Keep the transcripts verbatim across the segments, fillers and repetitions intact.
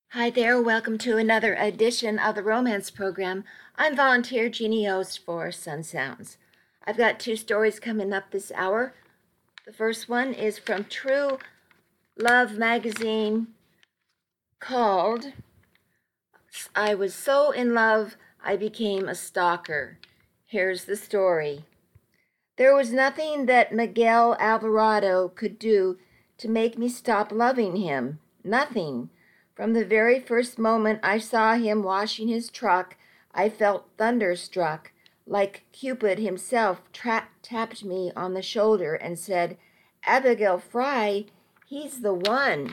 Hi there, welcome to another edition of the Romance Program. I'm volunteer Jeannie Ost for Sun Sounds. I've got two stories coming up this hour. The first one is from True Love magazine called I Was So in Love I Became a Stalker. Here's the story. There was nothing that Miguel Alvarado could do to make me stop loving him. Nothing. From the very first moment I saw him washing his truck, I felt thunderstruck, like Cupid himself tra- tapped me on the shoulder and said, "Abigail Fry, he's the one."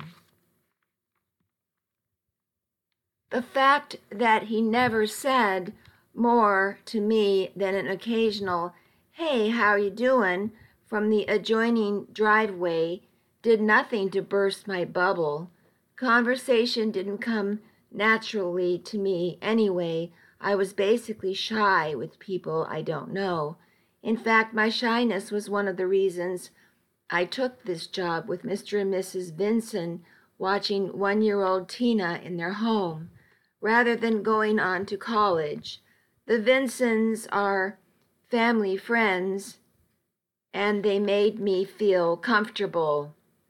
The fact that he never said more to me than an occasional, "Hey, how you doing?" from the adjoining driveway did nothing to burst my bubble. Conversation didn't come naturally to me anyway. I was basically shy with people I don't know. In fact, my shyness was one of the reasons I took this job with Mister and Missus Vinson watching one-year-old Tina in their home, rather than going on to college. The Vinsons are family friends, and they made me feel comfortable.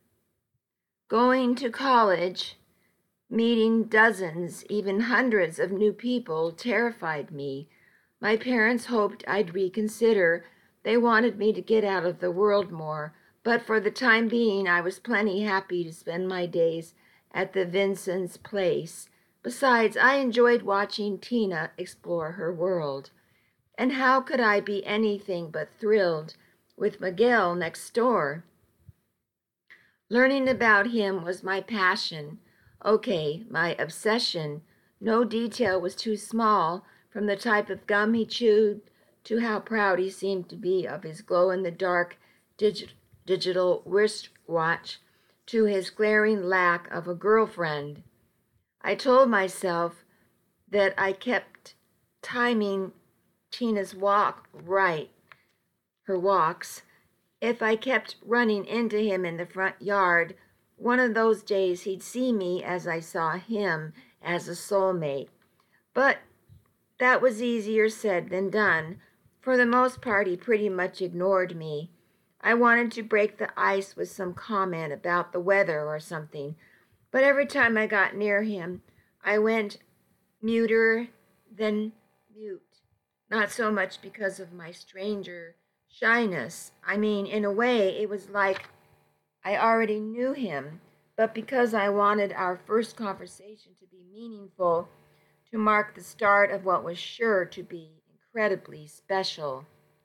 Going to college, meeting dozens, even hundreds of new people terrified me. My parents hoped I'd reconsider. They wanted me to get out of the world more, but for the time being, I was plenty happy to spend my days at the Vinsons' place. Besides, I enjoyed watching Tina explore her world. And how could I be anything but thrilled with Miguel next door? Learning about him was my passion. Okay, my obsession. No detail was too small, from the type of gum he chewed to how proud he seemed to be of his glow-in-the-dark digi- digital wristwatch to his glaring lack of a girlfriend. I told myself that I kept timing Tina's walk right, her walks. If I kept running into him in the front yard, one of those days he'd see me as I saw him, as a soulmate. But that was easier said than done. For the most part, he pretty much ignored me. I wanted to break the ice with some comment about the weather or something, but every time I got near him, I went muter than mute. Not so much because of my stranger shyness. I mean, in a way, it was like I already knew him, but because I wanted our first conversation to be meaningful, to mark the start of what was sure to be incredibly special.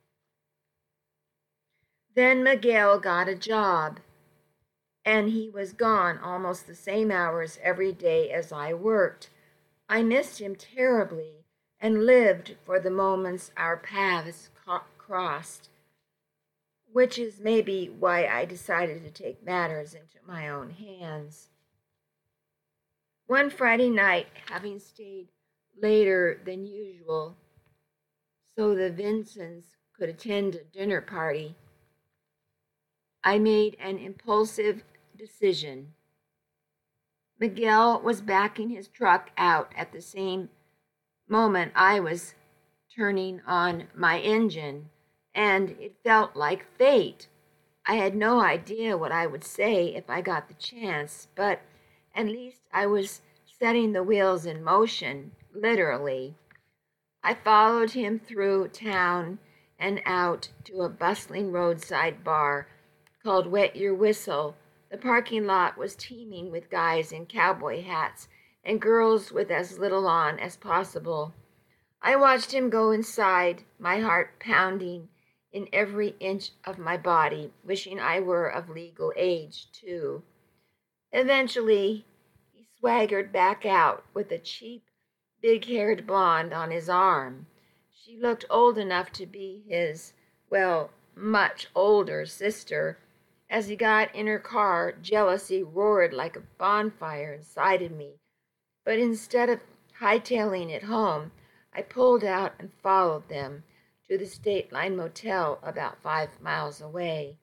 Then Miguel got a job, and he was gone almost the same hours every day as I worked. I missed him terribly and lived for the moments our paths co- crossed, which is maybe why I decided to take matters into my own hands. One Friday night, having stayed later than usual so the Vinsons could attend a dinner party, I made an impulsive decision. Miguel was backing his truck out at the same moment I was turning on my engine, and it felt like fate. I had no idea what I would say if I got the chance, but at least I was setting the wheels in motion, literally. I followed him through town and out to a bustling roadside bar called Wet Your Whistle. The parking lot was teeming with guys in cowboy hats and girls with as little on as possible. I watched him go inside, my heart pounding in every inch of my body, wishing I were of legal age, too. Eventually, he swaggered back out with a cheap, big-haired blonde on his arm. She looked old enough to be his, well, much older sister. As he got in her car, jealousy roared like a bonfire inside of me. But instead of hightailing it home, I pulled out and followed them to the State Line Motel about five miles away.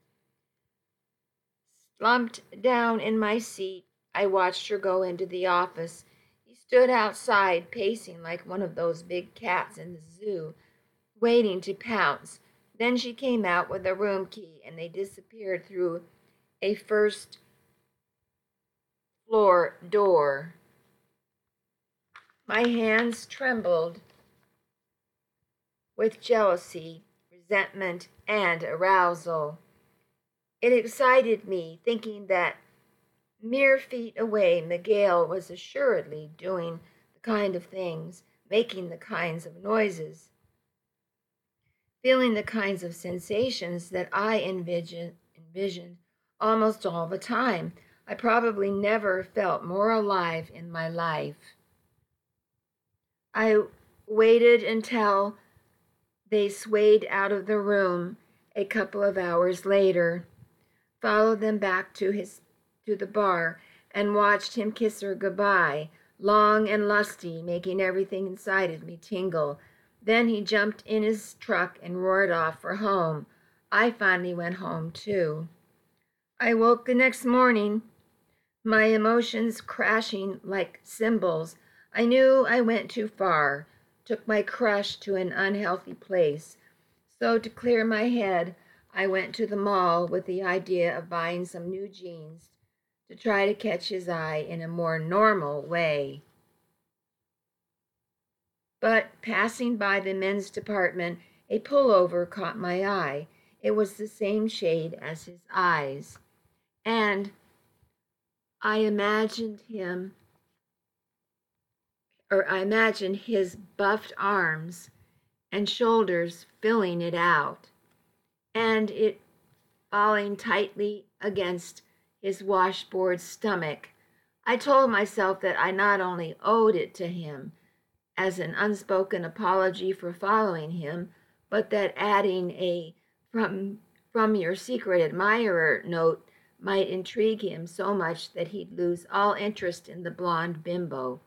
Slumped down in my seat, I watched her go into the office stood outside pacing like one of those big cats in the zoo, waiting to pounce. Then she came out with a room key and they disappeared through a first floor door. My hands trembled with jealousy, resentment, and arousal. It excited me, thinking that mere feet away, Miguel was assuredly doing the kind of things, making the kinds of noises, feeling the kinds of sensations that I envisioned, envisioned almost all the time. I probably never felt more alive in my life. I waited until they swayed out of the room a couple of hours later, followed them back to his to the bar, and watched him kiss her goodbye, long and lusty, making everything inside of me tingle. Then he jumped in his truck and roared off for home. I finally went home too. I woke the next morning, my emotions crashing like cymbals. I knew I went too far, took my crush to an unhealthy place. So to clear my head, I went to the mall with the idea of buying some new jeans to try to catch his eye in a more normal way. But passing by the men's department, a pullover caught my eye. It was the same shade as his eyes, and I imagined him, or I imagined his buffed arms and shoulders filling it out, and it falling tightly against his washboard stomach. I told myself that I not only owed it to him as an unspoken apology for following him, but that adding a from from your secret admirer note might intrigue him so much that he'd lose all interest in the blonde bimbo.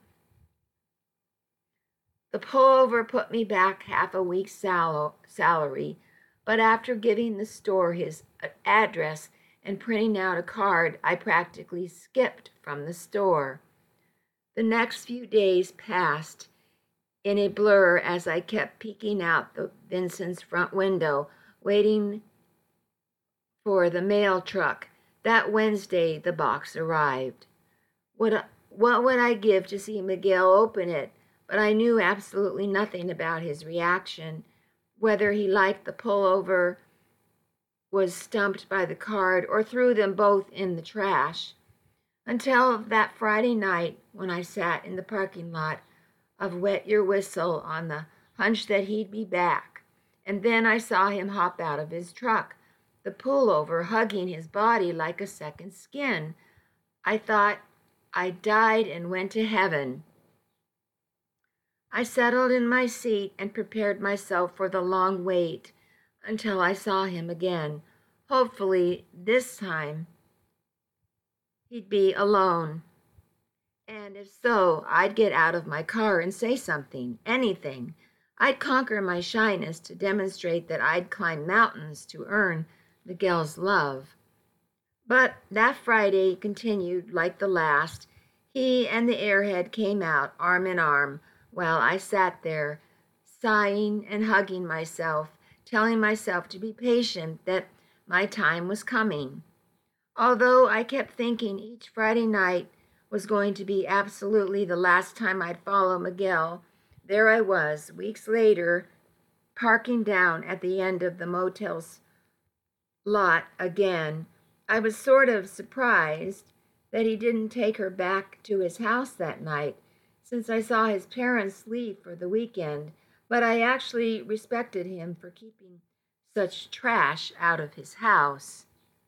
The pullover put me back half a week's sal- salary, but after giving the store his address and printing out a card, I practically skipped from the store. The next few days passed in a blur as I kept peeking out the Vincent's front window, waiting for the mail truck. That Wednesday, the box arrived. What, what would I give to see Miguel open it? But I knew absolutely nothing about his reaction, whether he liked the pullover, was stumped by the card, or threw them both in the trash, until that Friday night when I sat in the parking lot of Wet Your Whistle on the hunch that he'd be back. And then I saw him hop out of his truck, the pullover hugging his body like a second skin. I thought I died and went to heaven. I settled in my seat and prepared myself for the long wait until I saw him again. Hopefully, this time, he'd be alone. And if so, I'd get out of my car and say something, anything. I'd conquer my shyness to demonstrate that I'd climb mountains to earn Miguel's love. But that Friday continued like the last. He and the airhead came out arm in arm, while I sat there, sighing and hugging myself, telling myself to be patient, that my time was coming. Although I kept thinking each Friday night was going to be absolutely the last time I'd follow Miguel, there I was, weeks later, parking down at the end of the motel's lot again. I was sort of surprised that he didn't take her back to his house that night, since I saw his parents leave for the weekend, but I actually respected him for keeping such trash out of his house.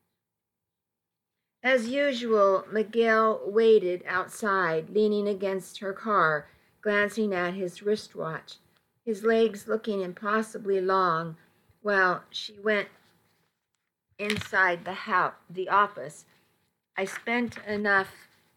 As usual, Miguel waited outside, leaning against her car, glancing at his wristwatch, his legs looking impossibly long, while she went inside the house, the office. I spent enough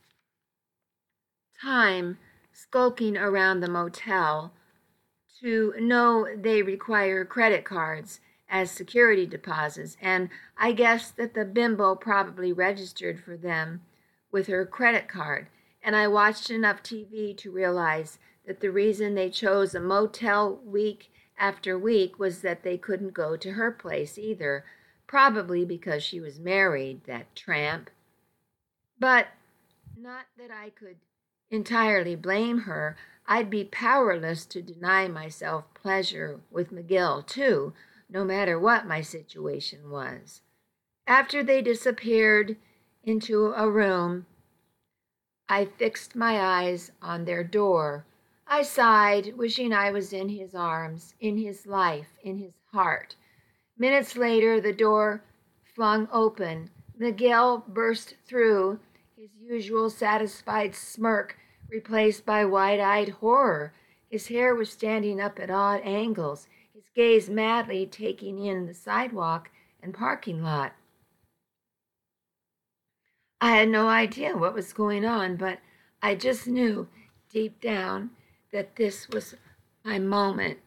time skulking around the motel to know they require credit cards as security deposits, and I guessed that the bimbo probably registered for them with her credit card. and I watched enough T V to realize that the reason they chose a motel week after week was that they couldn't go to her place either, probably because she was married, that tramp. But not that I could entirely blame her. I'd be powerless to deny myself pleasure with McGill, too, no matter what my situation was. After they disappeared into a room, I fixed my eyes on their door. I sighed, wishing I was in his arms, in his life, in his heart. Minutes later, the door flung open. McGill burst through, his usual satisfied smirk replaced by wide-eyed horror. His hair was standing up at odd angles, his gaze madly taking in the sidewalk and parking lot. I had no idea what was going on, but I just knew deep down that this was my moment.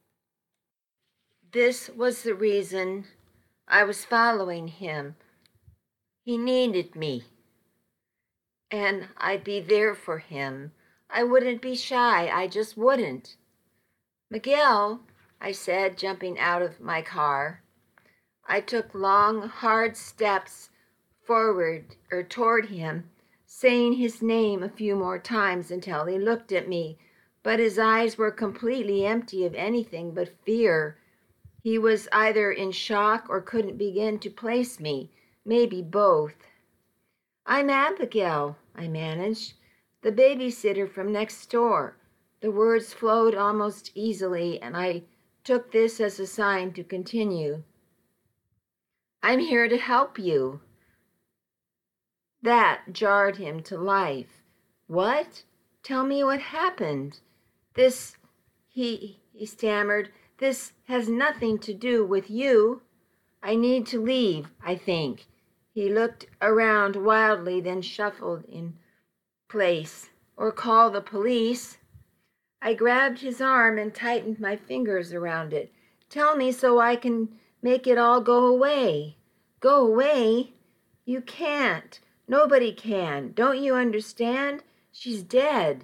This was the reason I was following him. He needed me, and I'd be there for him. I wouldn't be shy. I just wouldn't. McGill, I said, jumping out of my car. I took long, hard steps forward or toward him, saying his name a few more times until he looked at me, but his eyes were completely empty of anything but fear. He was either in shock or couldn't begin to place me, maybe both. "I'm Abigail," I managed, "the babysitter from next door." The words flowed almost easily, and I took this as a sign to continue. "I'm here to help you." That jarred him to life. "What? Tell me what happened." This, he, he stammered, "this has nothing to do with you. I need to leave, I think." He looked around wildly, then shuffled in place. "Or call the police." I grabbed his arm and tightened my fingers around it. "Tell me so I can make it all go away." "Go away? You can't. Nobody can. Don't you understand? She's dead."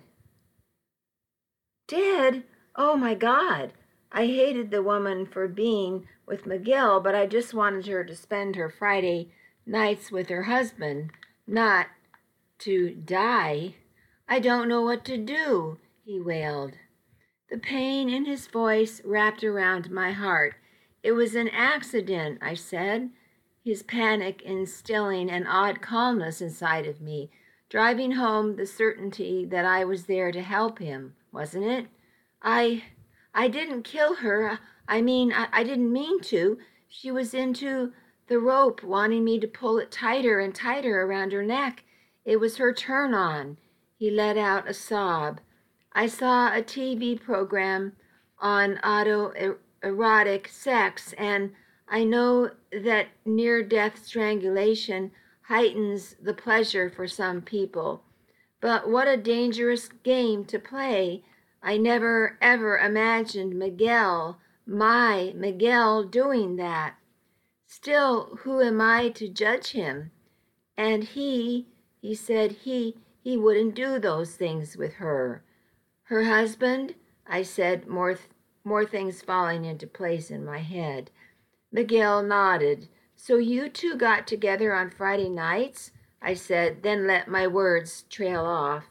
Dead? Oh my God. I hated the woman for being with McGill, but I just wanted her to spend her Friday nights with her husband, not to die. "I don't know what to do," he wailed. The pain in his voice wrapped around my heart. "It was an accident," I said, his panic instilling an odd calmness inside of me, driving home the certainty that I was there to help him, wasn't it? I I didn't kill her. I mean, I, I didn't mean to. She was into the rope, wanting me to pull it tighter and tighter around her neck. It was her turn on." He let out a sob. "I saw a T V program on autoerotic sex, and I know that near-death strangulation heightens the pleasure for some people. But what a dangerous game to play. I never, ever imagined McGill, my McGill, doing that. Still, who am I to judge him? And he, he said he, he wouldn't do those things with her." "Her husband?" I said, more, th- more things falling into place in my head. McGill nodded. "So you two got together on Friday nights?" I said, then let my words trail off.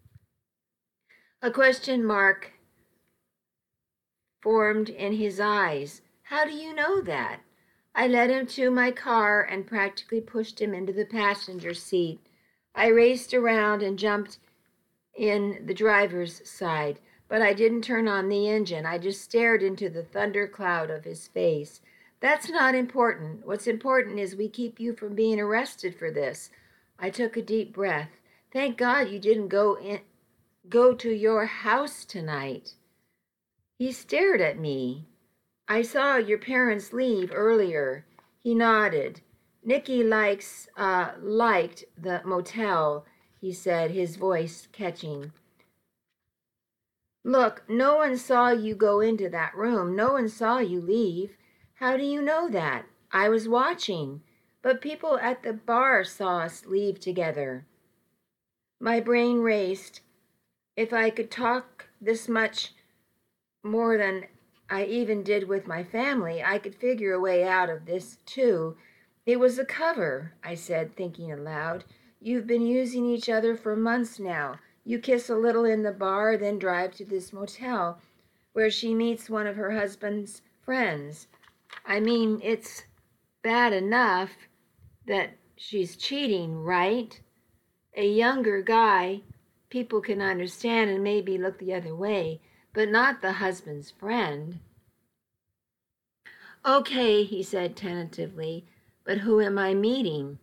A question mark formed in his eyes. "How do you know that?" I led him to my car and practically pushed him into the passenger seat. I raced around and jumped in the driver's side, but I didn't turn on the engine. I just stared into the thundercloud of his face. "That's not important. What's important is we keep you from being arrested for this." I took a deep breath. "Thank God you didn't go in, go to your house tonight." He stared at me. "I saw your parents leave earlier." He nodded. "Nikki likes, uh, liked the motel," he said, his voice catching. "Look, no one saw you go into that room. No one saw you leave. How do you know that?" "I was watching, but people at the bar saw us leave together." My brain raced. If I could talk this much more than I even did with my family, I could figure a way out of this too. It was a cover, I said, thinking aloud. You've been using each other for months now. You kiss a little in the bar, then drive to this motel where she meets one of her husband's friends. I mean, it's bad enough that she's cheating, right? A younger guy, people can understand and maybe look the other way, but not the husband's friend. Okay, he said tentatively, but who am I meeting?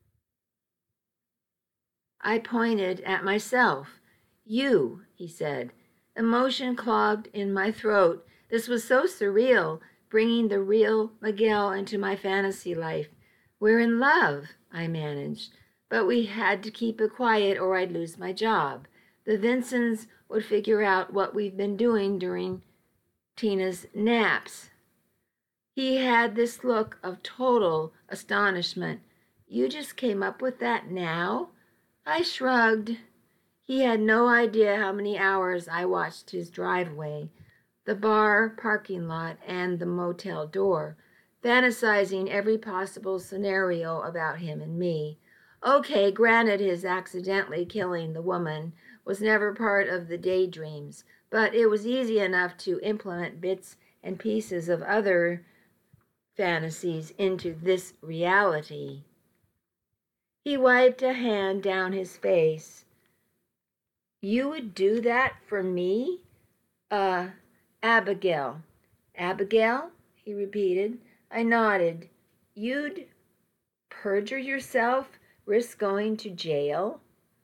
I pointed at myself. You, he said. Emotion clogged in my throat. This was so surreal, bringing the real Miguel into my fantasy life. We're in love, I managed, but we had to keep it quiet or I'd lose my job. The Vincents would figure out what we've been doing during Tina's naps. He had this look of total astonishment. You just came up with that now? I shrugged. He had no idea how many hours I watched his driveway, the bar parking lot, and the motel door, fantasizing every possible scenario about him and me. Okay, granted his accidentally killing the woman was never part of the daydreams, but it was easy enough to implement bits and pieces of other fantasies into this reality. He wiped a hand down his face. You would do that for me? Uh, Abigail. Abigail? He repeated. I nodded. You'd perjure yourself, risk going to jail?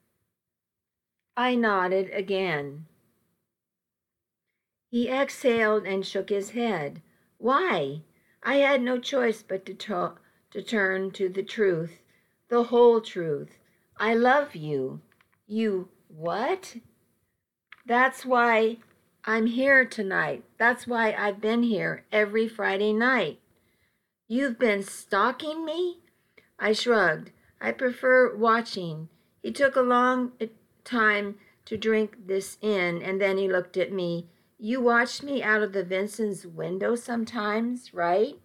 I nodded again. He exhaled and shook his head. Why? I had no choice but to, to, to turn to the truth, the whole truth. I love you. You what? That's why I'm here tonight. That's why I've been here every Friday night. You've been stalking me? I shrugged. I prefer watching. He took a long time to drink this in, and then he looked at me. You watch me out of the Vincent's window sometimes, right?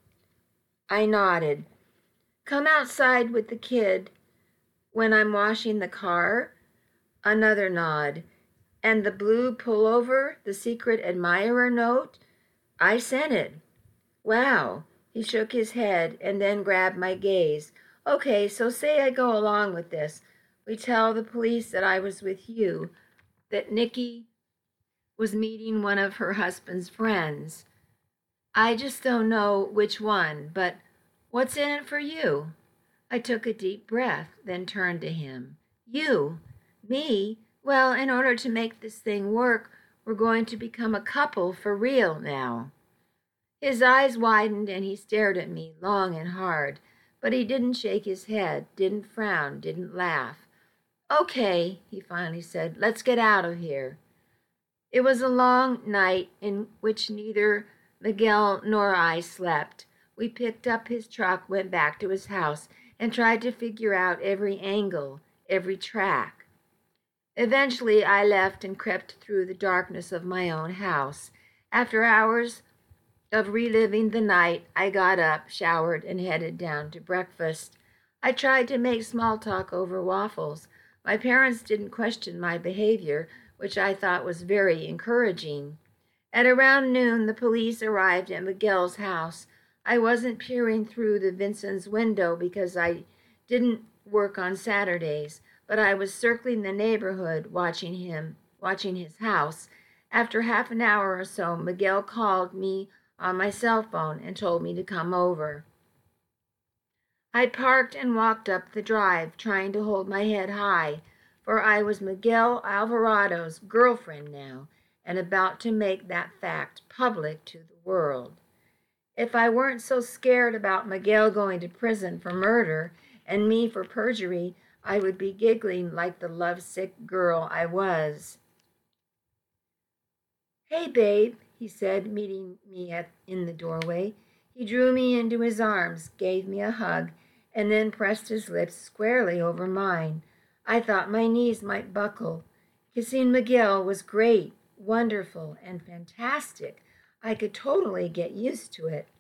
I nodded. Come outside with the kid when I'm washing the car? Another nod. And the blue pullover, the secret admirer note? I sent it. Wow. He shook his head and then grabbed my gaze. Okay, so say I go along with this. We tell the police that I was with you, that Nikki was meeting one of her husband's friends. I just don't know which one, but what's in it for you? I took a deep breath, then turned to him. You? Me? Well, in order to make this thing work, we're going to become a couple for real now. His eyes widened and he stared at me long and hard, but he didn't shake his head, didn't frown, didn't laugh. Okay, he finally said, let's get out of here. It was a long night in which neither Miguel nor I slept. We picked up his truck, went back to his house, and tried to figure out every angle, every track. Eventually, I left and crept through the darkness of my own house. After hours of reliving the night, I got up, showered, and headed down to breakfast. I tried to make small talk over waffles. My parents didn't question my behavior, which I thought was very encouraging. At around noon, the police arrived at Miguel's house. I wasn't peering through the Vincent's window because I didn't work on Saturdays, but I was circling the neighborhood watching him, watching his house. After half an hour or so, Miguel called me on my cell phone and told me to come over. I parked and walked up the drive, trying to hold my head high, for I was Miguel Alvarado's girlfriend now, and about to make that fact public to the world. If I weren't so scared about Miguel going to prison for murder and me for perjury, I would be giggling like the lovesick girl I was. Hey, babe, he said, meeting me at, in the doorway. He drew me into his arms, gave me a hug, and then pressed his lips squarely over mine. I thought my knees might buckle. Kissing Miguel was great, wonderful, and fantastic. I could totally get used to it.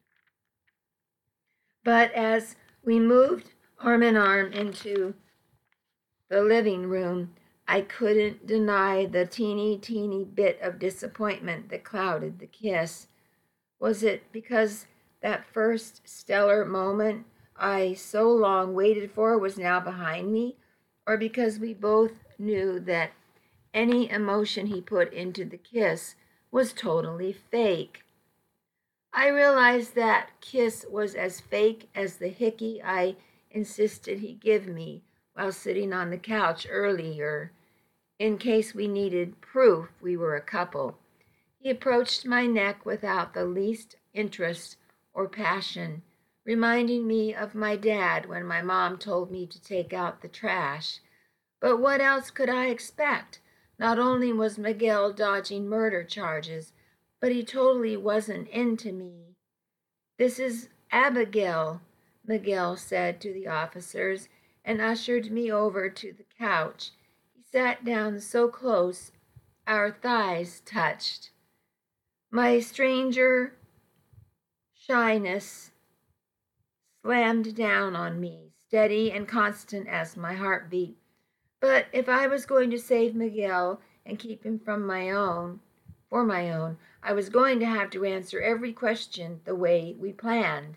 But as we moved arm in arm into the living room, I couldn't deny the teeny, teeny bit of disappointment that clouded the kiss. Was it because that first stellar moment I so long waited for was now behind me, or because we both knew that any emotion he put into the kiss was totally fake? I realized that kiss was as fake as the hickey I insisted he give me while sitting on the couch earlier, in case we needed proof we were a couple. He approached my neck without the least interest or passion, reminding me of my dad when my mom told me to take out the trash. But what else could I expect? Not only was Miguel dodging murder charges, but he totally wasn't into me. "This is Abigail," Miguel said to the officers, and ushered me over to the couch. He sat down so close our thighs touched. My stranger shyness slammed down on me, steady and constant as my heartbeat. But if I was going to save Miguel and keep him from my own, for my own, I was going to have to answer every question the way we planned.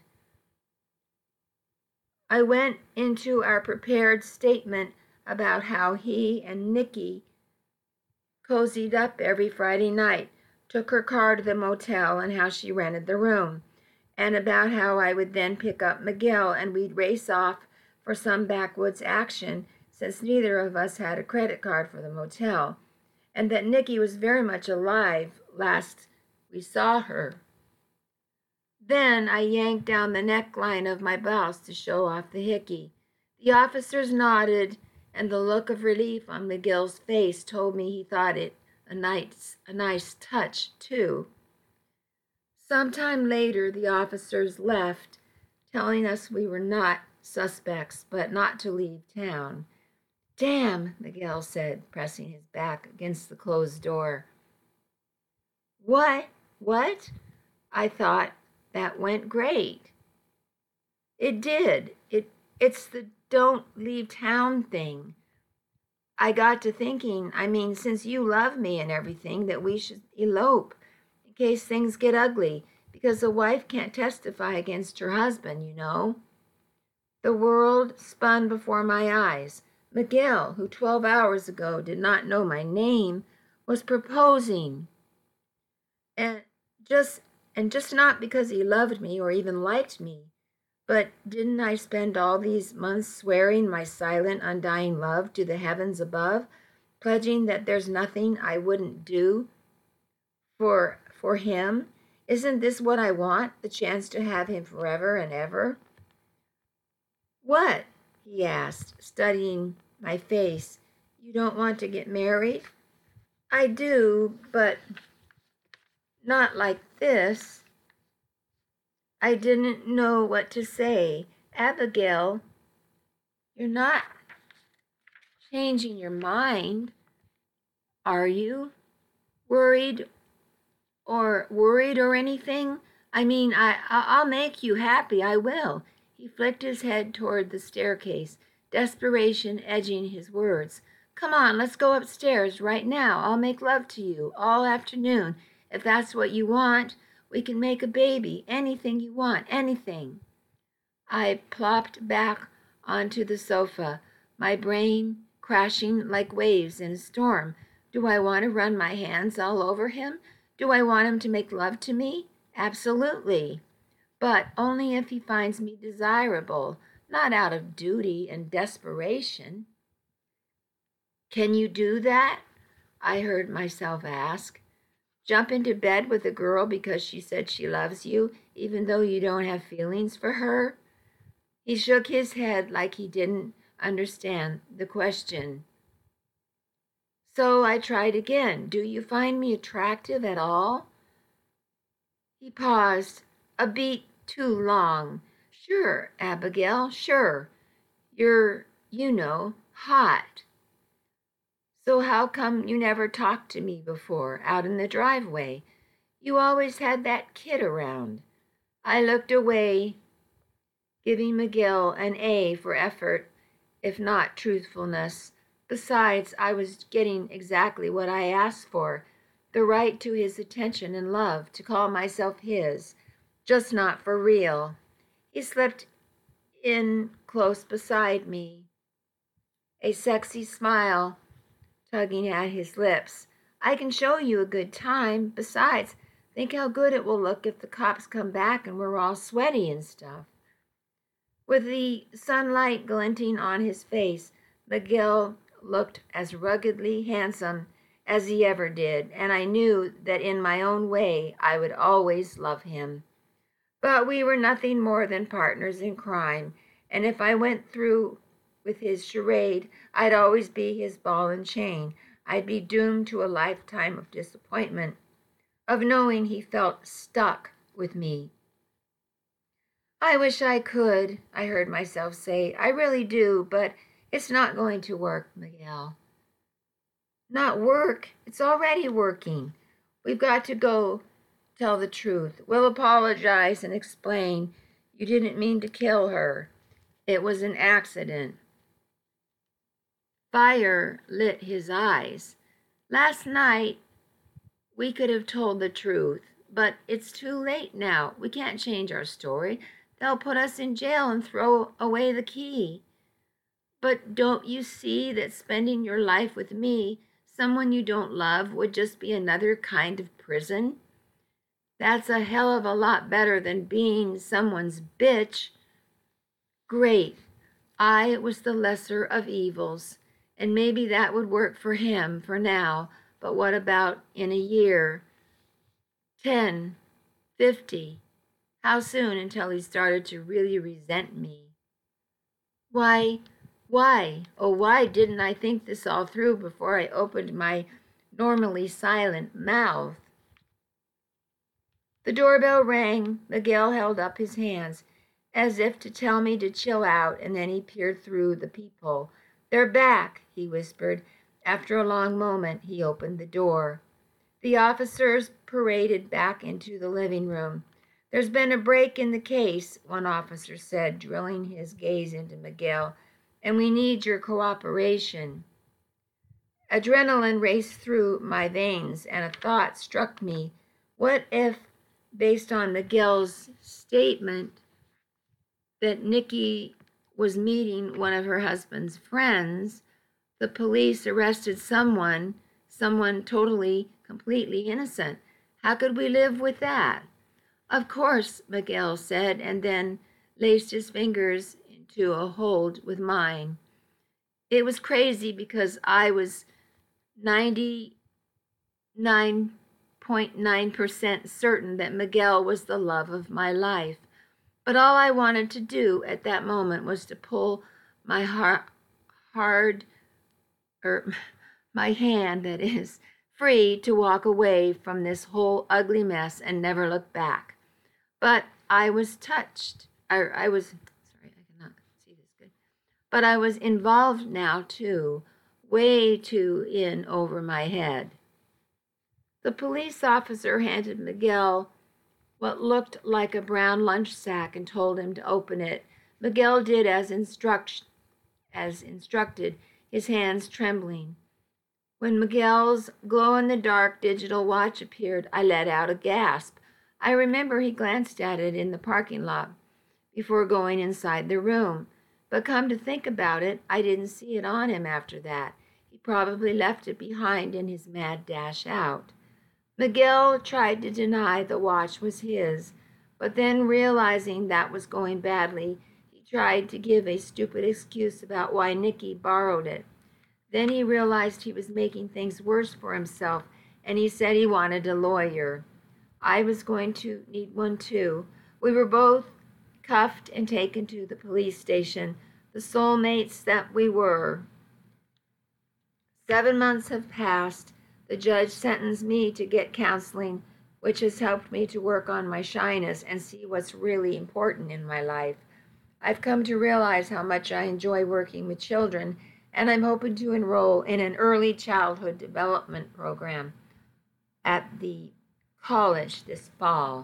I went into our prepared statement about how he and Nikki cozied up every Friday night, took her car to the motel, and how she rented the room, and about how I would then pick up Miguel and we'd race off for some backwoods action since neither of us had a credit card for the motel, and that Nikki was very much alive last we saw her. Then I yanked down the neckline of my blouse to show off the hickey. The officers nodded, and the look of relief on Miguel's face told me he thought it a nice, a nice touch, too. Sometime later, the officers left, telling us we were not suspects, but not to leave town. "Damn," Miguel said, pressing his back against the closed door. What? What? I thought that went great. It did. It it's the don't leave town thing. I got to thinking, I mean, since you love me and everything, that we should elope in case things get ugly, because a wife can't testify against her husband, you know. The world spun before my eyes. Miguel, who twelve hours ago did not know my name, was proposing. And just and just not because he loved me or even liked me, but didn't I spend all these months swearing my silent, undying love to the heavens above, pledging that there's nothing I wouldn't do for for him? Isn't this what I want, the chance to have him forever and ever? "What?" he asked, studying my face. "You don't want to get married?" "I do, but not like this." I didn't know what to say. "Abigail, you're not changing your mind, are you? Worried or worried or anything? I mean, I, I'll make you happy, I will." He flicked his head toward the staircase, desperation edging his words. "Come on, let's go upstairs right now. I'll make love to you all afternoon. If that's what you want, we can make a baby. Anything you want, anything." I plopped back onto the sofa, my brain crashing like waves in a storm. Do I want to run my hands all over him? Do I want him to make love to me? Absolutely. But only if he finds me desirable, not out of duty and desperation. "Can you do that?" I heard myself ask. "Jump into bed with a girl because she said she loves you, even though you don't have feelings for her?" He shook his head like he didn't understand the question. So I tried again. "Do you find me attractive at all?" He paused, a beat too long. "Sure, Abigail, sure. You're, you know, hot. So how come you never talked to me before, out in the driveway? You always had that kid around." I looked away, giving McGill an A for effort, if not truthfulness. Besides, I was getting exactly what I asked for, the right to his attention and love, to call myself his, just not for real. He slipped in close beside me, a sexy smile tugging at his lips. "I can show you a good time. Besides, think how good it will look if the cops come back and we're all sweaty and stuff." With the sunlight glinting on his face, McGill looked as ruggedly handsome as he ever did, and I knew that in my own way I would always love him. But we were nothing more than partners in crime, and if I went through with his charade, I'd always be his ball and chain. I'd be doomed to a lifetime of disappointment, of knowing he felt stuck with me. "I wish I could," I heard myself say. "I really do, but it's not going to work, Miguel." "Not work? It's already working. We've got to go tell the truth. We'll apologize and explain you didn't mean to kill her. It was an accident." Fire lit his eyes. "Last night we could have told the truth, but it's too late now. We can't change our story. They'll put us in jail and throw away the key." "But don't you see that spending your life with me, someone you don't love, would just be another kind of prison? That's a hell of a lot better than being someone's bitch." Great. I was the lesser of evils, and maybe that would work for him for now, but what about in a year? Ten, fifty? How soon until he started to really resent me? Why, why, oh, why didn't I think this all through before I opened my normally silent mouth? The doorbell rang. Miguel held up his hands as if to tell me to chill out, and then he peered through the peephole. "They're back," he whispered. After a long moment, he opened the door. The officers paraded back into the living room. "There's been a break in the case," one officer said, drilling his gaze into Miguel, "and we need your cooperation." Adrenaline raced through my veins, and a thought struck me. What if, based on Miguel's statement that Nikki was meeting one of her husband's friends, the police arrested someone, someone totally, completely innocent? How could we live with that? "Of course," Miguel said, and then laced his fingers into a hold with mine. It was crazy because I was ninety-nine point nine percent certain that Miguel was the love of my life. But all I wanted to do at that moment was to pull my har- hard, er, my hand, that is, free to walk away from this whole ugly mess and never look back. But I was touched. I, I was, sorry, I cannot see this good. But I was involved now, too, way too in over my head. The police officer handed Miguel what looked like a brown lunch sack and told him to open it. Miguel did as, instruct, as instructed, his hands trembling. When Miguel's glow-in-the-dark digital watch appeared, I let out a gasp. I remember he glanced at it in the parking lot before going inside the room. But come to think about it, I didn't see it on him after that. He probably left it behind in his mad dash out. Miguel tried to deny the watch was his, but then realizing that was going badly, he tried to give a stupid excuse about why Nikki borrowed it. Then he realized he was making things worse for himself, and he said he wanted a lawyer. I was going to need one too. We were both cuffed and taken to the police station, the soulmates that we were. Seven months have passed. The judge sentenced me to get counseling, which has helped me to work on my shyness and see what's really important in my life. I've come to realize how much I enjoy working with children and I'm hoping to enroll in an early childhood development program at the college this fall.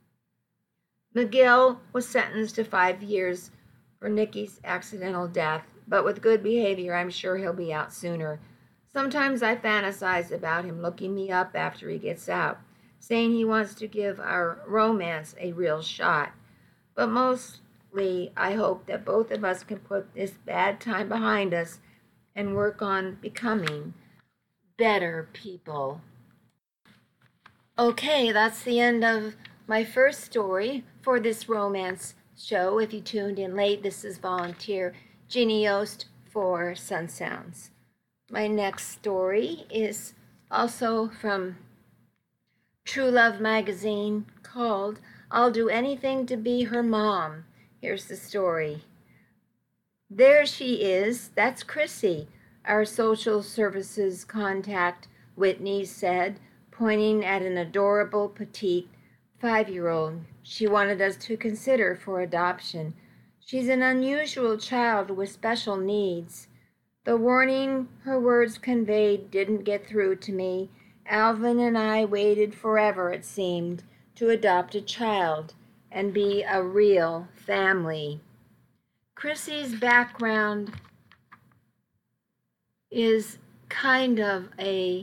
Miguel was sentenced to five years for Nikki's accidental death, but with good behavior, I'm sure he'll be out sooner. Sometimes I fantasize about him looking me up after he gets out, saying he wants to give our romance a real shot. But mostly, I hope that both of us can put this bad time behind us and work on becoming better people. Okay, that's the end of my first story for this romance show. If you tuned in late, this is volunteer Ginny Yost for Sun Sounds. My next story is also from True Love magazine, called I'll Do Anything to Be Her Mom. Here's the story. There she is. That's Chrissy, our social services contact, Whitney said, pointing at an adorable petite five-year-old she wanted us to consider for adoption. She's an unusual child with special needs. The warning her words conveyed didn't get through to me. Alvin and I waited forever, it seemed, to adopt a child and be a real family. Chrissy's background is kind of a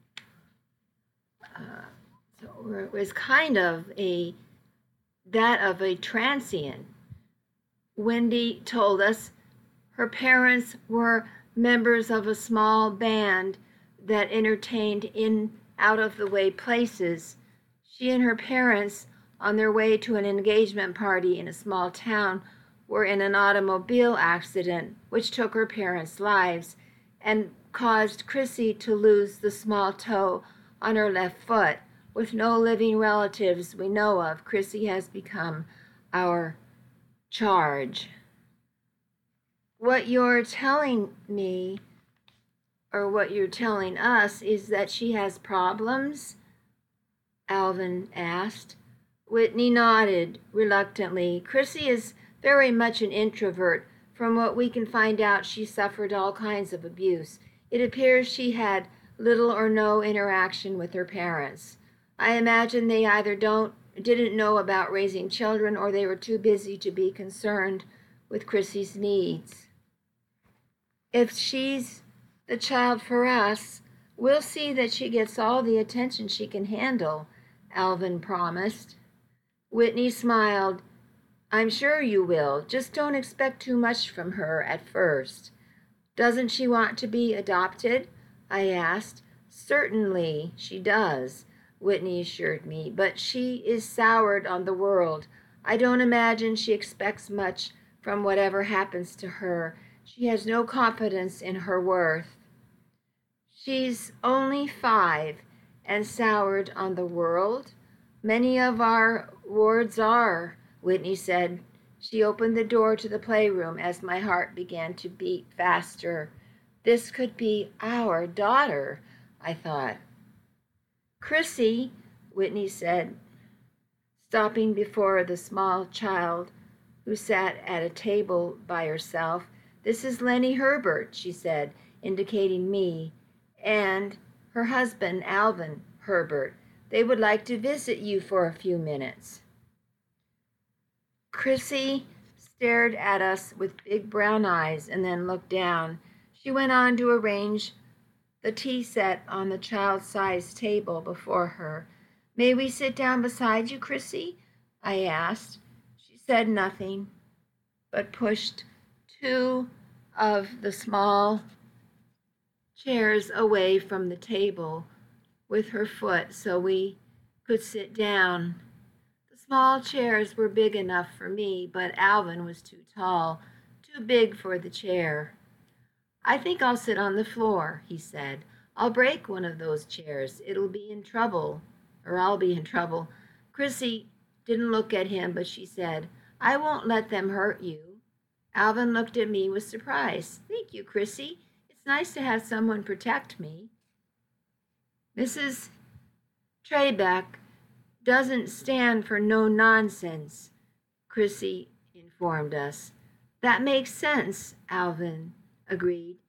uh, was kind of a that of a transient. Wendy told us her parents were members of a small band that entertained in out-of-the-way places. She and her parents, on their way to an engagement party in a small town, were in an automobile accident which took her parents' lives and caused Chrissy to lose the small toe on her left foot. With no living relatives we know of, Chrissy has become our charge. What you're telling me, or what you're telling us, is that she has problems? Alvin asked. Whitney nodded reluctantly. Chrissy is very much an introvert. From what we can find out, she suffered all kinds of abuse. It appears she had little or no interaction with her parents. I imagine they either don't, didn't know about raising children, or they were too busy to be concerned with Chrissy's needs. If she's the child for us, we'll see that she gets all the attention she can handle, Alvin promised. Whitney smiled. I'm sure you will. Just don't expect too much from her at first. Doesn't she want to be adopted? I asked. Certainly she does, Whitney assured me, but she is soured on the world. I don't imagine she expects much from whatever happens to her. She has no confidence in her worth. She's only five and soured on the world. Many of our wards are, Whitney said. She opened the door to the playroom as my heart began to beat faster. This could be our daughter, I thought. Chrissy, Whitney said, stopping before the small child who sat at a table by herself. This is Lenny Herbert, she said, indicating me, and her husband, Alvin Herbert. They would like to visit you for a few minutes. Chrissy stared at us with big brown eyes and then looked down. She went on to arrange the tea set on the child-sized table before her. May we sit down beside you, Chrissy? I asked. She said nothing, but pushed two of the small chairs away from the table with her foot so we could sit down. The small chairs were big enough for me, but Alvin was too tall, too big for the chair. I think I'll sit on the floor, he said. I'll break one of those chairs. It'll be in trouble, or I'll be in trouble. Chrissy didn't look at him, but she said, I won't let them hurt you. Alvin looked at me with surprise. Thank you, Chrissy. It's nice to have someone protect me. Missus Trebeck doesn't stand for no nonsense, Chrissy informed us. That makes sense, Alvin agreed.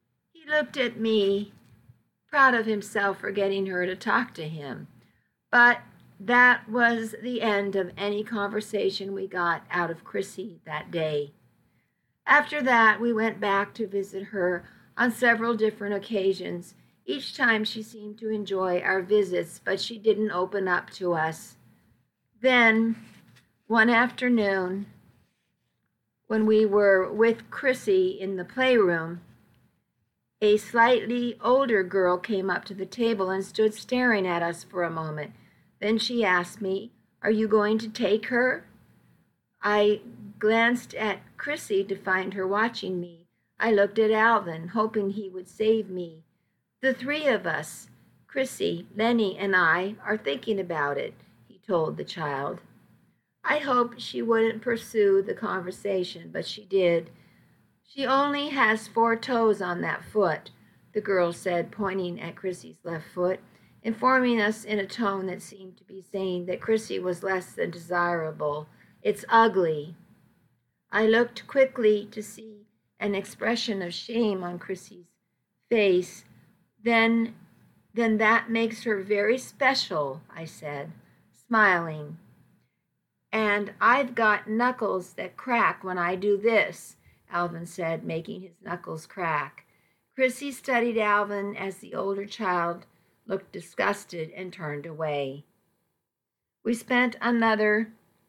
He looked at me, proud of himself for getting her to talk to him. But that was the end of any conversation we got out of Chrissy that day. After that, we went back to visit her on several different occasions. Each time she seemed to enjoy our visits, but she didn't open up to us. Then, one afternoon, when we were with Chrissy in the playroom, a slightly older girl came up to the table and stood staring at us for a moment. Then she asked me, "Are you going to take her?" I glanced at Chrissy to find her watching me. I looked at Alvin, hoping he would save me. "The three of us, Chrissy, Lenny, and I, are thinking about it," he told the child. I hoped she wouldn't pursue the conversation, but she did. "She only has four toes on that foot," the girl said, pointing at Chrissy's left foot, informing us in a tone that seemed to be saying that Chrissy was less than desirable. "It's ugly." I looked quickly to see an expression of shame on Chrissy's face. Then, then that makes her very special," I said, smiling. "And I've got knuckles that crack when I do this," Alvin said, making his knuckles crack. Chrissy studied Alvin as the older child looked disgusted and turned away. We spent another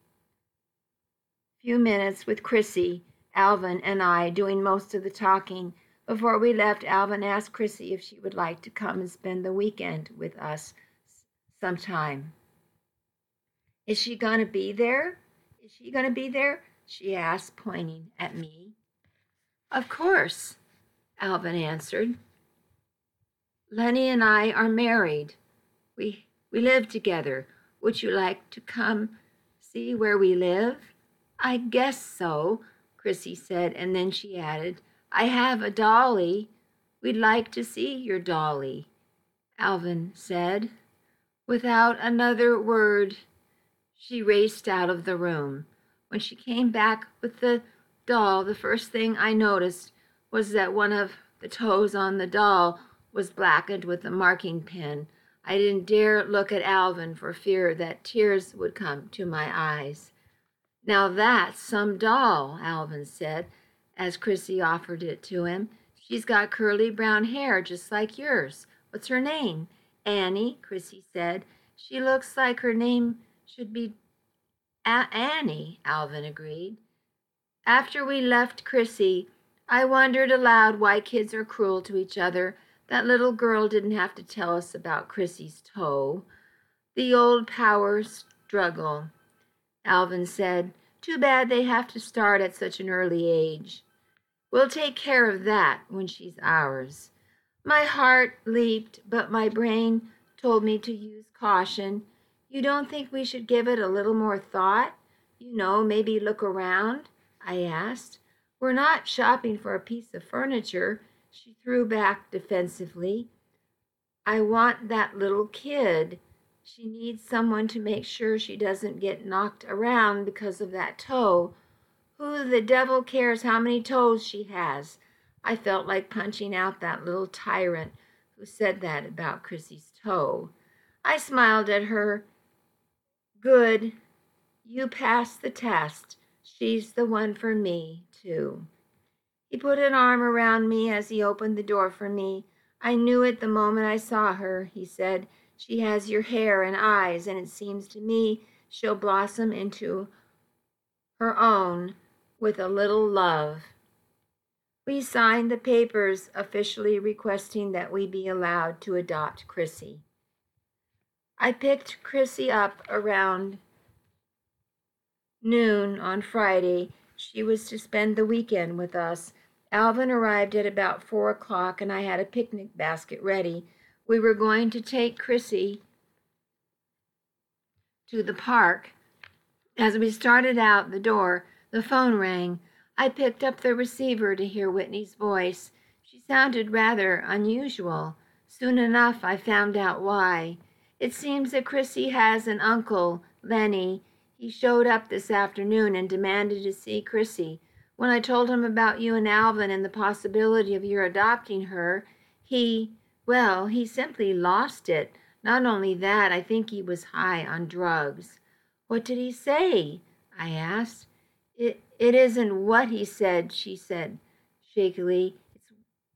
few minutes with Chrissy, Alvin, and I doing most of the talking. Before we left, Alvin asked Chrissy if she would like to come and spend the weekend with us sometime. "Is she going to be there? Is she going to be there?" she asked, pointing at me. "Of course," Alvin answered. "Lenny and I are married. We, we live together. Would you like to come see where we live?" "I guess so," Chrissy said, and then she added, "I have a dolly. We'd like to see your dolly," Alvin said. Without another word, she raced out of the room. When she came back with the doll, the first thing I noticed was that one of the toes on the doll was blackened with a marking pen. I didn't dare look at Alvin for fear that tears would come to my eyes. "Now that's some doll," Alvin said, as Chrissy offered it to him. "She's got curly brown hair just like yours. What's her name?" "Annie," Chrissy said. "She looks like her name should be A- Annie," Alvin agreed. After we left Chrissy, I wondered aloud why kids are cruel to each other. That little girl didn't have to tell us about Chrissy's toe. The old power struggle. Alvin said, "Too bad they have to start at such an early age. We'll take care of that when she's ours." My heart leaped, but my brain told me to use caution. "You don't think we should give it a little more thought? You know, maybe look around?" I asked. "We're not shopping for a piece of furniture," she threw back defensively. "I want that little kid. She needs someone to make sure she doesn't get knocked around because of that toe. Who the devil cares how many toes she has?" I felt like punching out that little tyrant who said that about Chrissy's toe. I smiled at her. "Good. You passed the test. She's the one for me, too." He put an arm around me as he opened the door for me. "I knew it the moment I saw her," he said. "She has your hair and eyes, and it seems to me she'll blossom into her own with a little love." We signed the papers officially requesting that we be allowed to adopt Chrissy. I picked Chrissy up around noon on Friday. She was to spend the weekend with us. Alvin arrived at about four o'clock, and I had a picnic basket ready. We were going to take Chrissy to the park. As we started out the door, the phone rang. I picked up the receiver to hear Whitney's voice. She sounded rather unusual. Soon enough, I found out why. It seems that Chrissy has an uncle, Lenny. He showed up this afternoon and demanded to see Chrissy. When I told him about you and Alvin and the possibility of your adopting her, he, well, he simply lost it. Not only that, I think he was high on drugs." "What did he say?" I asked. It, it isn't what he said," she said shakily. It's,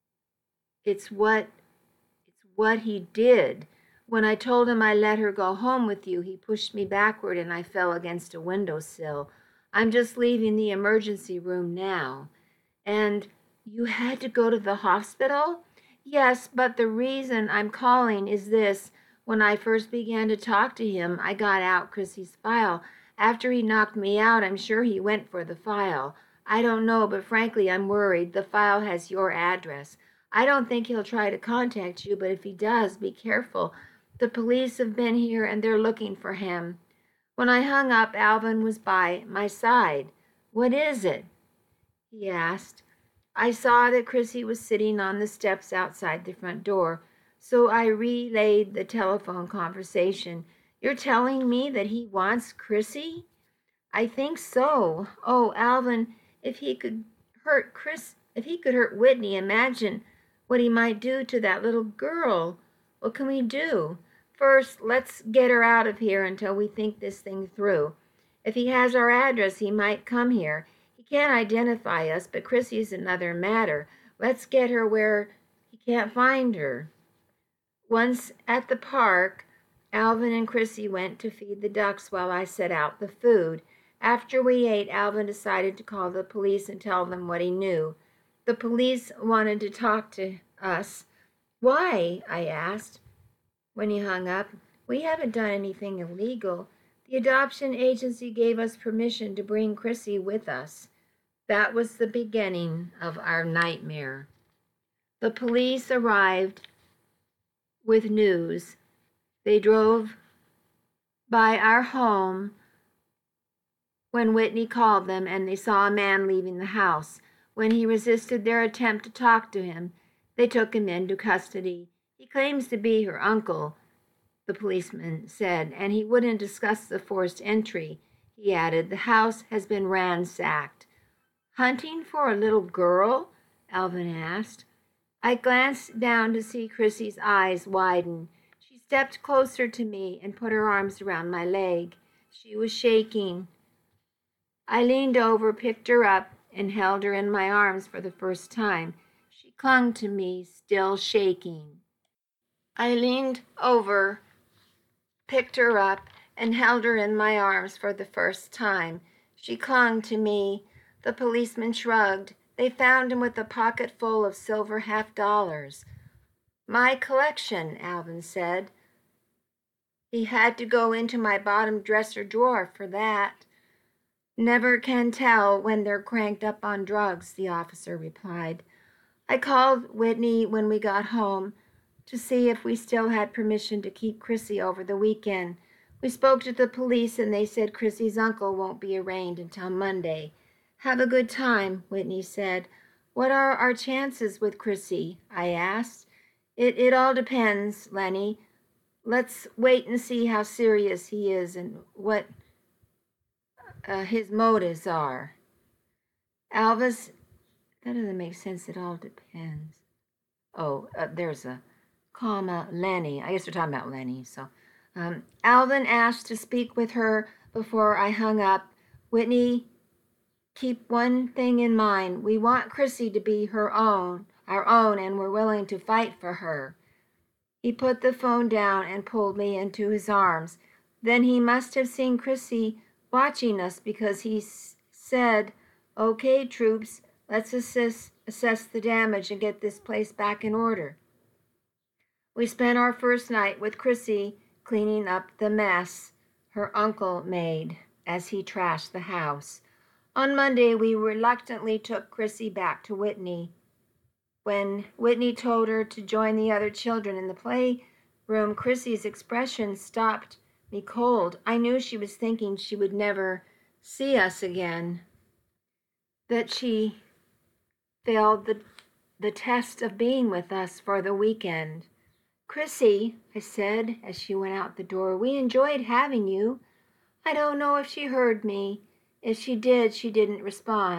it's what, it's what he did. When I told him I let her go home with you, he pushed me backward and I fell against a windowsill. I'm just leaving the emergency room now." "And you had to go to the hospital?" "Yes, but the reason I'm calling is this. When I first began to talk to him, I got out Chrissy's file. After he knocked me out, I'm sure he went for the file. I don't know, but frankly, I'm worried. The file has your address. I don't think he'll try to contact you, but if he does, be careful. The police have been here and they're looking for him." When I hung up, Alvin was by my side. "What is it?" he asked. I saw that Chrissy was sitting on the steps outside the front door, so I relayed the telephone conversation. "You're telling me that he wants Chrissy?" "I think so. Oh, Alvin, if he could hurt Chris, if he could hurt Whitney, imagine what he might do to that little girl. What can we do? First, let's get her out of here until we think this thing through. If he has our address, he might come here. He can't identify us, but Chrissy's another matter. Let's get her where he can't find her." Once at the park, Alvin and Chrissy went to feed the ducks while I set out the food. After we ate, Alvin decided to call the police and tell them what he knew. The police wanted to talk to us. "Why?" I asked. When he hung up, "We haven't done anything illegal. The adoption agency gave us permission to bring Chrissy with us." That was the beginning of our nightmare. The police arrived with news. They drove by our home when Whitney called them, and they saw a man leaving the house. When he resisted their attempt to talk to him, they took him into custody. "He claims to be her uncle," the policeman said, "and he wouldn't discuss the forced entry." He added, "The house has been ransacked." "Hunting for a little girl?" Alvin asked. I glanced down to see Chrissy's eyes widen. She stepped closer to me and put her arms around my leg. She was shaking. I leaned over, picked her up, and held her in my arms for the first time. She clung to me, still shaking. I leaned over, picked her up, and held her in my arms for the first time. She clung to me. The policeman shrugged. "They found him with a pocket full of silver half dollars." "My collection," Alvin said. "He had to go into my bottom dresser drawer for that." "Never can tell when they're cranked up on drugs," the officer replied. I called Whitney when we got home to see if we still had permission to keep Chrissy over the weekend. We spoke to the police and they said Chrissy's uncle won't be arraigned until Monday. "Have a good time," Whitney said. "What are our chances with Chrissy?" I asked. It, it all depends, Lenny. Let's wait and see how serious he is and what uh, his motives are." Alvis, that doesn't make sense. It all depends. Oh, uh, there's a comma, Lenny. I guess we're talking about Lenny. So, um, Alvin asked to speak with her before I hung up. "Whitney, keep one thing in mind. We want Chrissy to be her own, our own, and we're willing to fight for her." He put the phone down and pulled me into his arms. Then he must have seen Chrissy watching us because he s- said, "Okay, troops, let's assess, assess the damage and get this place back in order." We spent our first night with Chrissy cleaning up the mess her uncle made as he trashed the house. On Monday, we reluctantly took Chrissy back to Whitney. When Whitney told her to join the other children in the playroom, Chrissy's expression stopped me cold. I knew she was thinking she would never see us again, that she failed the, the test of being with us for the weekend. "Chrissy," I said as she went out the door, "we enjoyed having you." I don't know if she heard me. If she did, she didn't respond.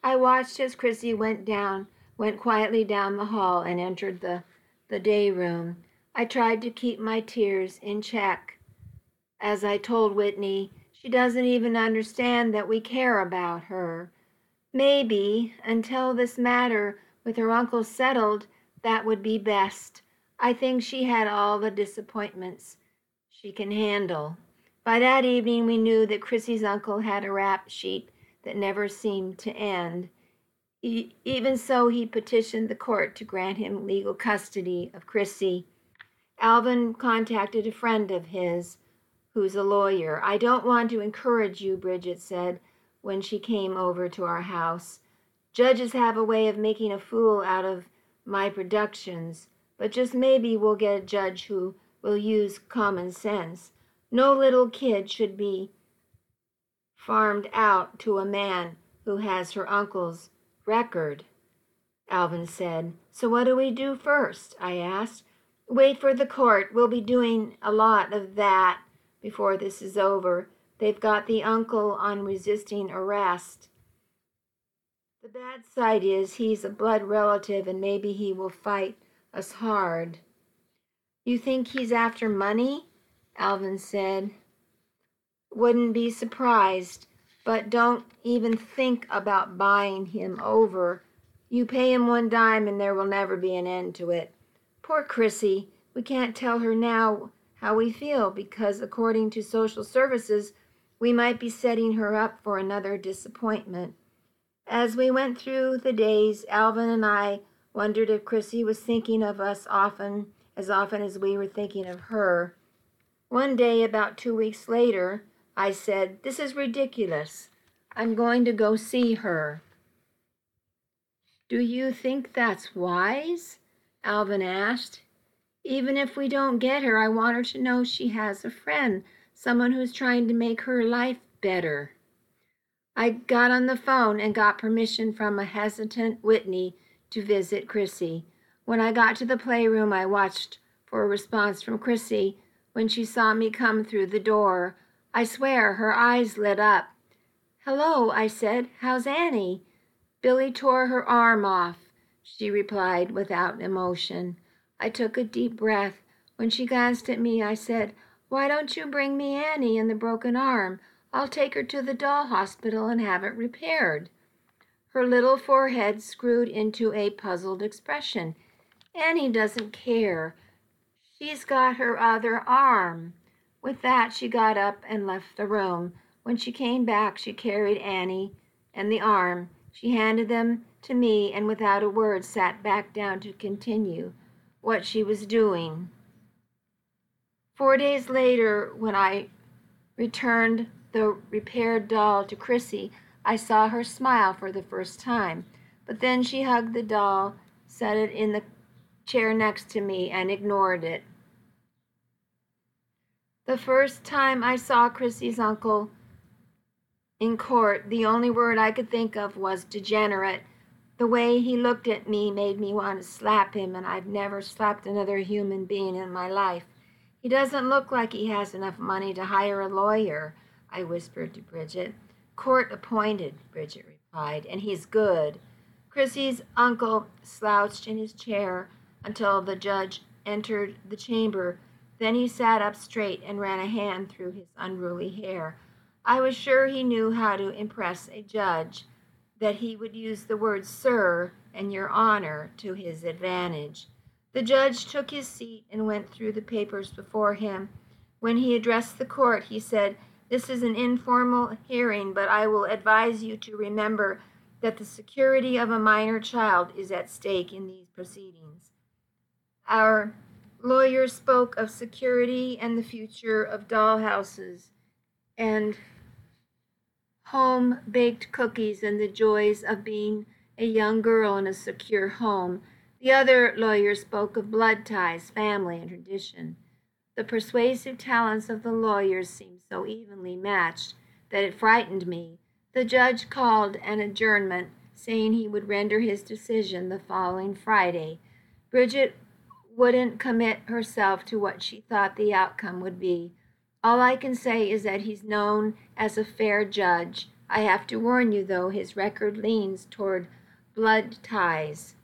I watched as Chrissy went down, went quietly down the hall and entered the, the day room. I tried to keep my tears in check. As I told Whitney, she doesn't even understand that we care about her. Maybe, until this matter with her uncle settled, that would be best. I think she had all the disappointments she can handle. By that evening, we knew that Chrissy's uncle had a rap sheet that never seemed to end. He, even so, he petitioned the court to grant him legal custody of Chrissy. Alvin contacted a friend of his who's a lawyer. I don't want to encourage you, Bridget said when she came over to our house. Judges have a way of making a fool out of my productions, but just maybe we'll get a judge who will use common sense. No little kid should be farmed out to a man who has her uncle's record, Alvin said. So what do we do first? I asked. Wait for the court. We'll be doing a lot of that before this is over. They've got the uncle on resisting arrest. The bad side is he's a blood relative and maybe he will fight us hard. You think he's after money? Alvin said. Wouldn't be surprised, but don't even think about buying him over. You pay him one dime and there will never be an end to it. Poor Chrissy, we can't tell her now how we feel because according to social services, we might be setting her up for another disappointment. As we went through the days, Alvin and I wondered if Chrissy was thinking of us often, as often as we were thinking of her. One day, about two weeks later, I said, "This is ridiculous. I'm going to go see her." Do you think that's wise? Alvin asked. Even if we don't get her, I want her to know she has a friend, someone who's trying to make her life better. I got on the phone and got permission from a hesitant Whitney to visit Chrissy. When I got to the playroom, I watched for a response from Chrissy. When she saw me come through the door, I swear her eyes lit up. "Hello," I said. "How's Annie?" "Billy tore her arm off," she replied without emotion. I took a deep breath. When she glanced at me, I said, "Why don't you bring me Annie and the broken arm? I'll take her to the doll hospital and have it repaired." Her little forehead screwed into a puzzled expression. "Annie doesn't care. She's got her other arm." With that, she got up and left the room. When she came back, she carried Annie and the arm. She handed them to me and without a word sat back down to continue what she was doing. Four days later, when I returned the repaired doll to Chrissy, I saw her smile for the first time. But then she hugged the doll, set it in the chair next to me, and ignored it. The first time I saw Chrissy's uncle in court, the only word I could think of was degenerate. The way he looked at me made me want to slap him, and I've never slapped another human being in my life. "He doesn't look like he has enough money to hire a lawyer," I whispered to Bridget. "Court appointed," Bridget replied, "and he's good." Chrissy's uncle slouched in his chair until the judge entered the chamber. Then he sat up straight and ran a hand through his unruly hair. I was sure he knew how to impress a judge, that he would use the words "sir" and "your honor" to his advantage. The judge took his seat and went through the papers before him. When he addressed the court, he said, "This is an informal hearing, but I will advise you to remember that the security of a minor child is at stake in these proceedings." Our lawyer spoke of security and the future of dollhouses and home-baked cookies and the joys of being a young girl in a secure home. The other lawyer spoke of blood ties, family, and tradition. The persuasive talents of the lawyers seemed so evenly matched that it frightened me. The judge called an adjournment, saying he would render his decision the following Friday. Bridget wouldn't commit herself to what she thought the outcome would be. All I can say is that he's known as a fair judge, I have to warn you, though, his record leans toward blood ties.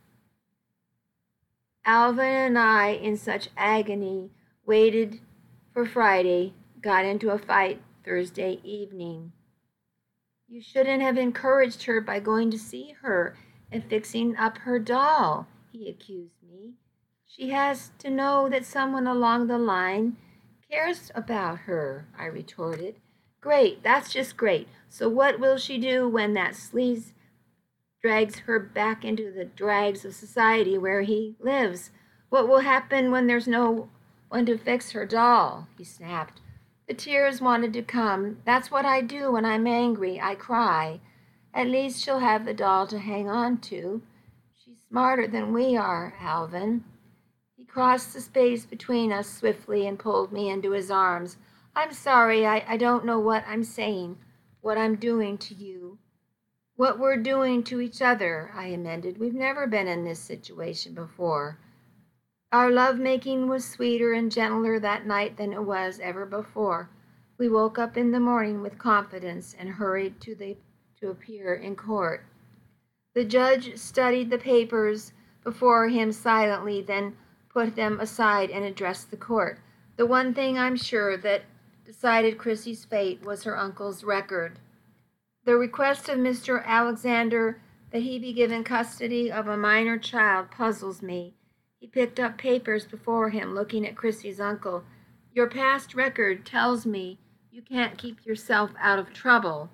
Alvin and I, in such agony, waited for Friday, got into a fight Thursday evening. You shouldn't have encouraged her by going to see her and fixing up her doll, he accused me. She has to know that someone along the line cares about her, I retorted. Great, that's just great. So what will she do when that sleaze drags her back into the drags of society where he lives? What will happen when there's no one to fix her doll? He snapped. The tears wanted to come. That's what I do when I'm angry. I cry. At least she'll have the doll to hang on to. She's smarter than we are, Alvin. He crossed the space between us swiftly and pulled me into his arms. I'm sorry, I, I don't know what I'm saying, what I'm doing to you. What we're doing to each other, I amended. We've never been in this situation before. Our lovemaking was sweeter and gentler that night than it was ever before. We woke up in the morning with confidence and hurried to the to appear in court. The judge studied the papers before him silently, then put them aside and addressed the court. The one thing I'm sure that decided Chrissy's fate was her uncle's record. The request of Mister Alexander that he be given custody of a minor child puzzles me. He picked up papers before him, looking at Chrissy's uncle. Your past record tells me you can't keep yourself out of trouble.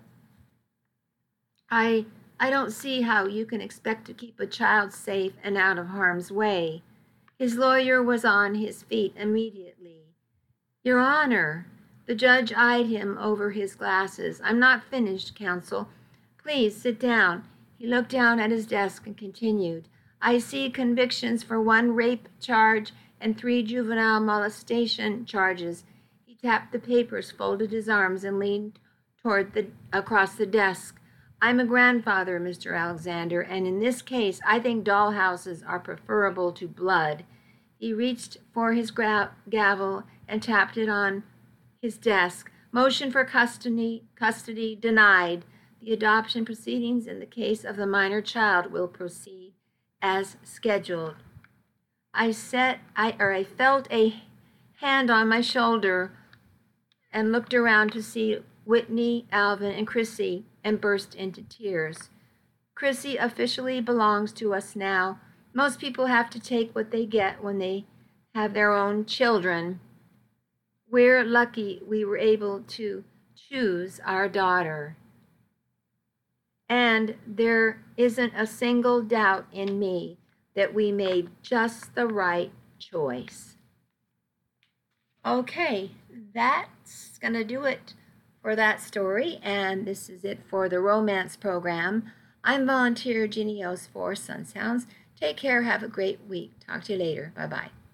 I I don't see how you can expect to keep a child safe and out of harm's way. His lawyer was on his feet immediately. Your Honor, the judge eyed him over his glasses. I'm not finished, counsel. Please sit down. He looked down at his desk and continued. I see convictions for one rape charge and three juvenile molestation charges. He tapped the papers, folded his arms, and leaned toward the across the desk. I'm a grandfather, Mister Alexander, and in this case, I think dollhouses are preferable to blood. He reached for his gra- gavel and tapped it on his desk. Motion for custody, custody denied. The adoption proceedings in the case of the minor child will proceed as scheduled. I set, I or I felt a hand on my shoulder and looked around to see Whitney, Alvin, and Chrissy, and burst into tears. Chrissy officially belongs to us now. Most people have to take what they get when they have their own children. We're lucky we were able to choose our daughter. And there isn't a single doubt in me that we made just the right choice. Okay, that's going to do it for that story, and this is it for the romance program. I'm volunteer Ginny O's for Sun Sounds. Take care, have a great week. Talk to you later. Bye-bye.